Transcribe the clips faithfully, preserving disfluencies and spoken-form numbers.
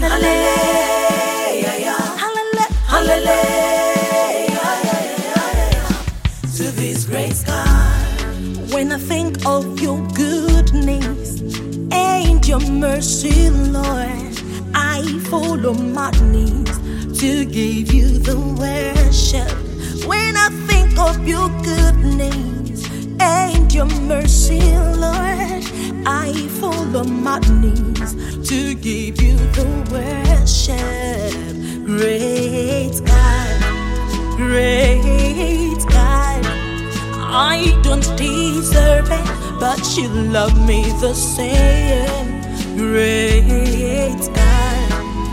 Hallelujah, hallelujah, to this great God. When I think of your goodness and your mercy, Lord, I fall on my knees to give you the worship. When I think of your goodness and your mercy, Lord, I fall on my knees to give you the worship. Great God, great God, I don't deserve it, but you love me the same. Great God,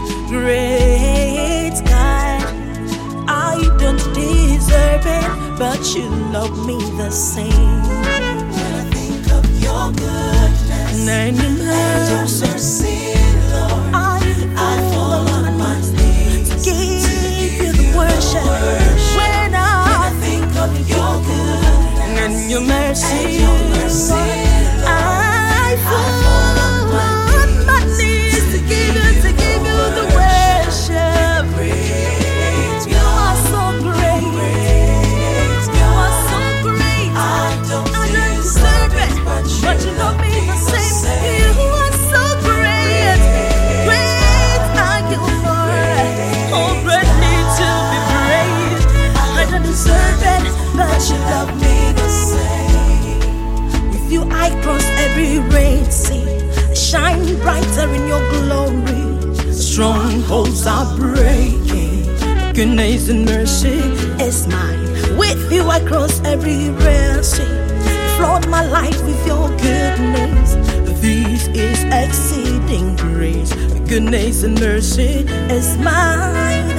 great God, I don't deserve it, but you love me the same. When I think of your goodness And your and your mercy, Lord, I I fall on my knees to give to you give the you worship. worship. When When I I think of your goodness and your mercy, and your mercy, Lord, I fall on my knees to give you, to give you the worship. great You are so great. great You are God. so great. I don't I don't deserve deserve it, it, but but you love me the same. You are so great. Great are you, Lord. Oh, greatly to be praised. I don't deserve it, but you love me the same. With you I cross every red sea, shine brighter in your glory. Strongholds are breaking, goodness and mercy is mine. With you I cross every red sea, flood my life with your goodness. This is exceeding grace, goodness and mercy is mine.